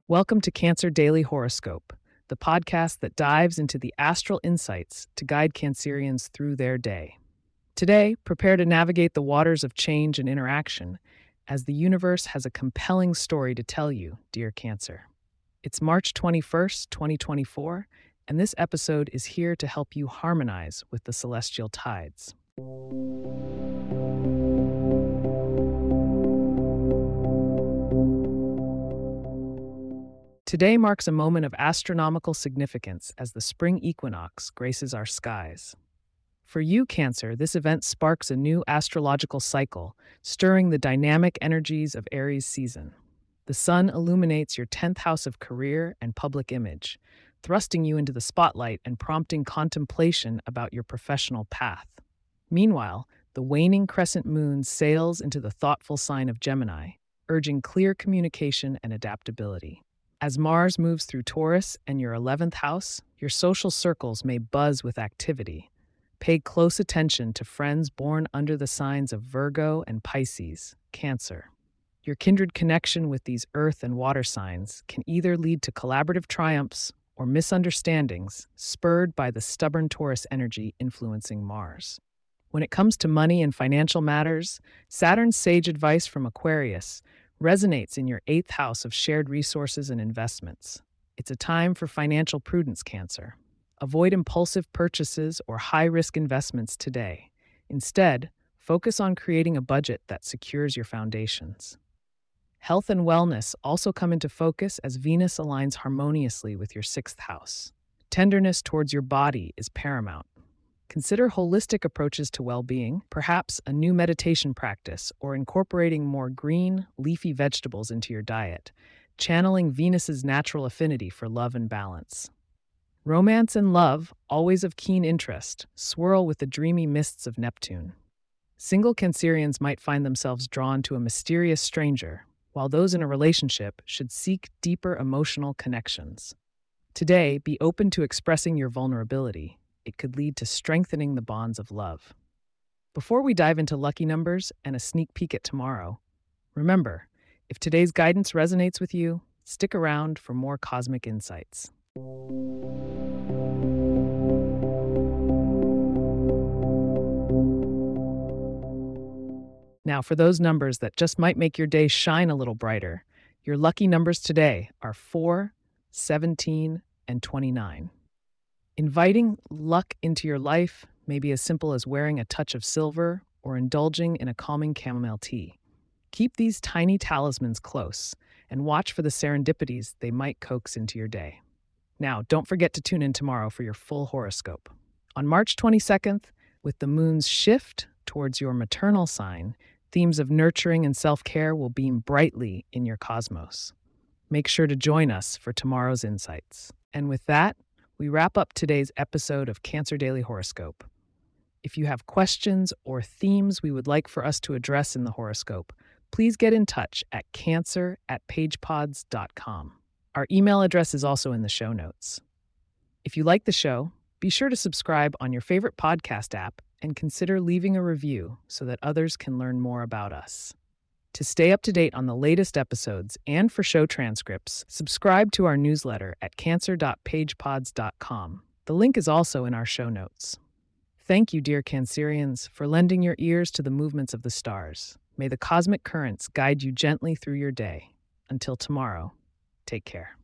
Welcome to Cancer Daily Horoscope, the podcast that dives into the astral insights to guide Cancerians through their day. Today, prepare to navigate the waters of change and interaction, as the universe has a compelling story to tell you, dear Cancer. It's March 21st, 2024, and this episode is here to help you harmonize with the celestial tides. Today marks a moment of astronomical significance as the spring equinox graces our skies. For you, Cancer, this event sparks a new astrological cycle, stirring the dynamic energies of Aries season. The sun illuminates your 10th house of career and public image, thrusting you into the spotlight and prompting contemplation about your professional path. Meanwhile, the waning crescent moon sails into the thoughtful sign of Gemini, urging clear communication and adaptability. As Mars moves through Taurus and your 11th house, your social circles may buzz with activity. Pay close attention to friends born under the signs of Virgo and Pisces, Cancer. Your kindred connection with these earth and water signs can either lead to collaborative triumphs or misunderstandings, spurred by the stubborn Taurus energy influencing Mars. When it comes to money and financial matters, Saturn's sage advice from Aquarius resonates in your 8th house of shared resources and investments. It's a time for financial prudence, Cancer. Avoid impulsive purchases or high-risk investments today. Instead, focus on creating a budget that secures your foundations. Health and wellness also come into focus as Venus aligns harmoniously with your 6th house. Tenderness towards your body is paramount. Consider holistic approaches to well-being, perhaps a new meditation practice or incorporating more green, leafy vegetables into your diet, channeling Venus's natural affinity for love and balance. Romance and love, always of keen interest, swirl with the dreamy mists of Neptune. Single Cancerians might find themselves drawn to a mysterious stranger, while those in a relationship should seek deeper emotional connections. Today, be open to expressing your vulnerability. It could lead to strengthening the bonds of love. Before we dive into lucky numbers and a sneak peek at tomorrow, remember, if today's guidance resonates with you, stick around for more cosmic insights. Now, for those numbers that just might make your day shine a little brighter, your lucky numbers today are 4, 17, and 29. Inviting luck into your life may be as simple as wearing a touch of silver or indulging in a calming chamomile tea. Keep these tiny talismans close and watch for the serendipities they might coax into your day. Now, don't forget to tune in tomorrow for your full horoscope. On March 22nd, with the moon's shift towards your maternal sign, themes of nurturing and self-care will beam brightly in your cosmos. Make sure to join us for tomorrow's insights. And with that, we wrap up today's episode of Cancer Daily Horoscope. If you have questions or themes we would like for us to address in the horoscope, please get in touch at cancer@pagepods.com. Our email address is also in the show notes. If you like the show, be sure to subscribe on your favorite podcast app and consider leaving a review so that others can learn more about us. To stay up to date on the latest episodes and for show transcripts, subscribe to our newsletter at cancer.pagepods.com. The link is also in our show notes. Thank you, dear Cancerians, for lending your ears to the movements of the stars. May the cosmic currents guide you gently through your day. Until tomorrow, take care.